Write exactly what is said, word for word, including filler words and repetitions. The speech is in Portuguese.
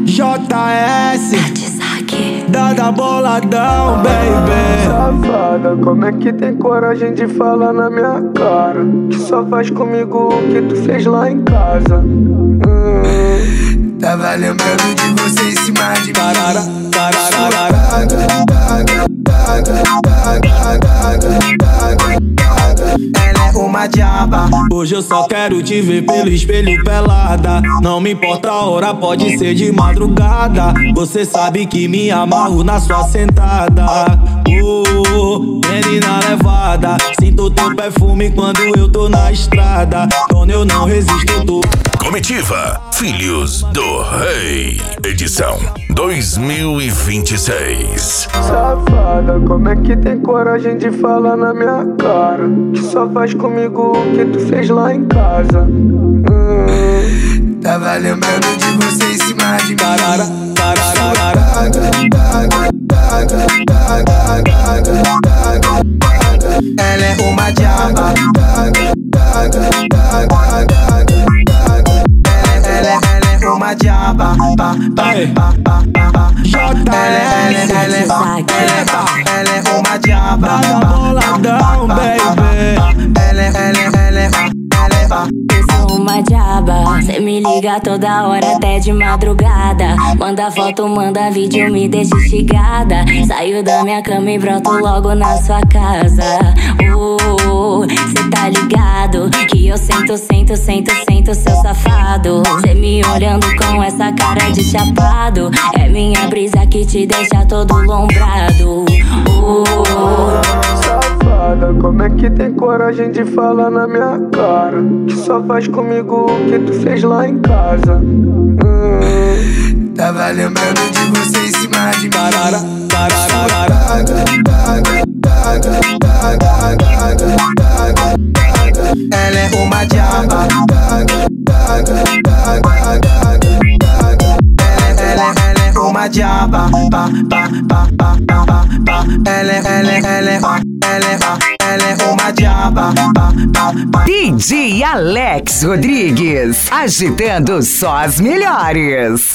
J S Dada boladão, baby. Safada, como é que tem coragem de falar na minha cara? Que só faz comigo o que tu fez lá em casa. hum. Tava lembrando de você em cima de mim. Tarara, tarara, ela é uma diaba. Hoje eu só quero te ver pelo espelho pelada. Não me importa a hora, pode ser de madrugada. Você sabe que me amarro na sua sentada. Oh, menina levada, sinto teu perfume quando eu tô na estrada. Quando eu não resisto, eu tô. Comitiva Filhos do Rei, edição dois mil e vinte e seis. Safada, como é que tem coragem de falar na minha cara? Que só faz comigo o que tu fez lá em casa. hum. Tava lembrando de você em cima de mim. Tarara, tarara, ela é uma diaba. Ela, ela, ela é uma diaba. Pa, pa, pa, pa, pa. Ela, ela, ela, ela, ela, ela é uma diaba. Dada boladão, baby. Ela, ela, ela, ela, ela. Eu sou uma diaba, cê me liga toda hora até de madrugada. Manda foto, manda vídeo, me deixa instigada. Saio da minha cama e broto logo na sua casa. Oh, cê tá ligado que eu sento, sento, sento, sento seu safado. Cê me olhando com essa cara de chapado. É minha brisa que te deixa todo lombrado. Oh, Safada, como é que tem coragem de falar na minha cara? Que só faz comigo o que tu fez lá em casa. hum. Tava lembrando de você em cima de mim. Tarara, tarara, ela é uma diaba. Ela, ela, ela é uma diaba. Pa, pa, pa, pa, pa, pa, pa. Ela, ela, ela, ela, ela, ela é uma diaba. Pa, pa, pa. D J Alex Rodrigues, agitando só as melhores.